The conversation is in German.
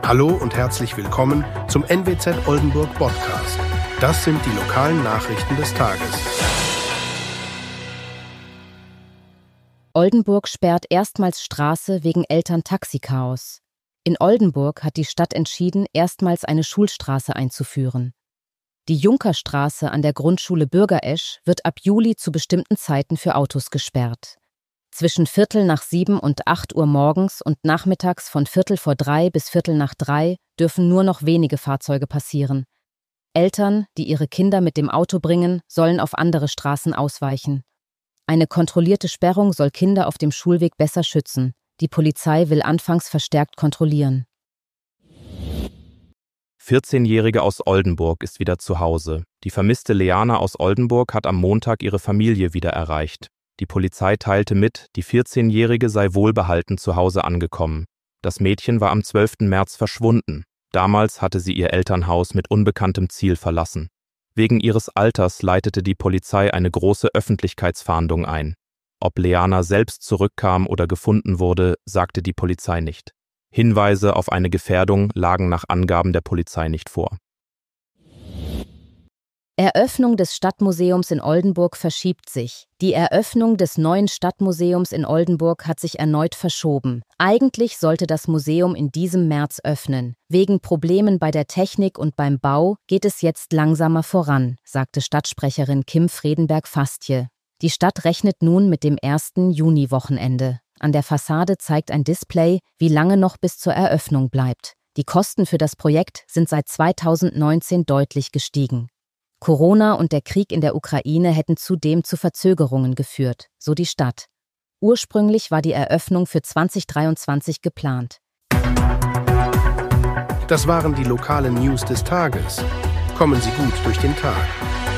Hallo und herzlich willkommen zum NWZ Oldenburg Podcast. Das sind die lokalen Nachrichten des Tages. Oldenburg sperrt erstmals Straße wegen Eltern-Taxi-Chaos. In Oldenburg hat die Stadt entschieden, erstmals eine Schulstraße einzuführen. Die Junkerstraße an der Grundschule Bürgeresch wird ab Juli zu bestimmten Zeiten für Autos gesperrt. Zwischen 6:45 und 8 Uhr morgens und nachmittags von 2:45 bis 2:45 dürfen nur noch wenige Fahrzeuge passieren. Eltern, die ihre Kinder mit dem Auto bringen, sollen auf andere Straßen ausweichen. Eine kontrollierte Sperrung soll Kinder auf dem Schulweg besser schützen. Die Polizei will anfangs verstärkt kontrollieren. 14-Jährige aus Oldenburg ist wieder zu Hause. Die vermisste Leana aus Oldenburg hat am Montag ihre Familie wieder erreicht. Die Polizei teilte mit, die 14-Jährige sei wohlbehalten zu Hause angekommen. Das Mädchen war am 12. März verschwunden. Damals hatte sie ihr Elternhaus mit unbekanntem Ziel verlassen. Wegen ihres Alters leitete die Polizei eine große Öffentlichkeitsfahndung ein. Ob Leana selbst zurückkam oder gefunden wurde, sagte die Polizei nicht. Hinweise auf eine Gefährdung lagen nach Angaben der Polizei nicht vor. Eröffnung des Stadtmuseums in Oldenburg verschiebt sich. Die Eröffnung des neuen Stadtmuseums in Oldenburg hat sich erneut verschoben. Eigentlich sollte das Museum in diesem März öffnen. Wegen Problemen bei der Technik und beim Bau geht es jetzt langsamer voran, sagte Stadtsprecherin Kim Fredenberg-Fastje. Die Stadt rechnet nun mit dem 1. Juni-Wochenende. An der Fassade zeigt ein Display, wie lange noch bis zur Eröffnung bleibt. Die Kosten für das Projekt sind seit 2019 deutlich gestiegen. Corona und der Krieg in der Ukraine hätten zudem zu Verzögerungen geführt, so die Stadt. Ursprünglich war die Eröffnung für 2023 geplant. Das waren die lokalen News des Tages. Kommen Sie gut durch den Tag.